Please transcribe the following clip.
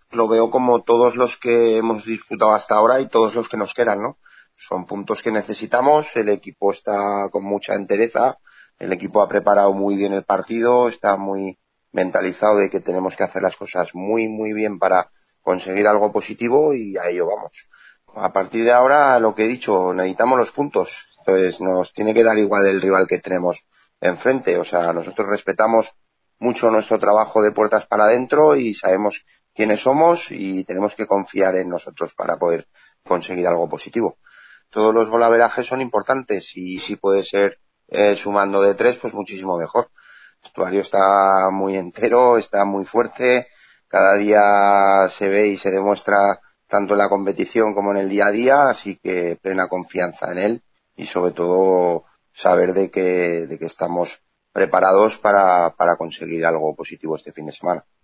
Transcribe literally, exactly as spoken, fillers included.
lo veo como todos los que hemos disputado hasta ahora y todos los que nos quedan, ¿no? Son puntos que necesitamos, el equipo está con mucha entereza, el equipo ha preparado muy bien el partido, está muy mentalizado de que tenemos que hacer las cosas muy, muy bien para conseguir algo positivo y a ello vamos. A partir de ahora, lo que he dicho, necesitamos los puntos, entonces nos tiene que dar igual el rival que tenemos enfrente, o sea, nosotros respetamos mucho nuestro trabajo de puertas para adentro y sabemos quiénes somos y tenemos que confiar en nosotros para poder conseguir algo positivo. Todos los golaverajes son importantes y si puede ser eh, sumando de tres, pues muchísimo mejor. El vestuario está muy entero, está muy fuerte, cada día se ve y se demuestra tanto en la competición como en el día a día, así que plena confianza en él y sobre todo saber de que, de que estamos preparados para, para conseguir algo positivo este fin de semana.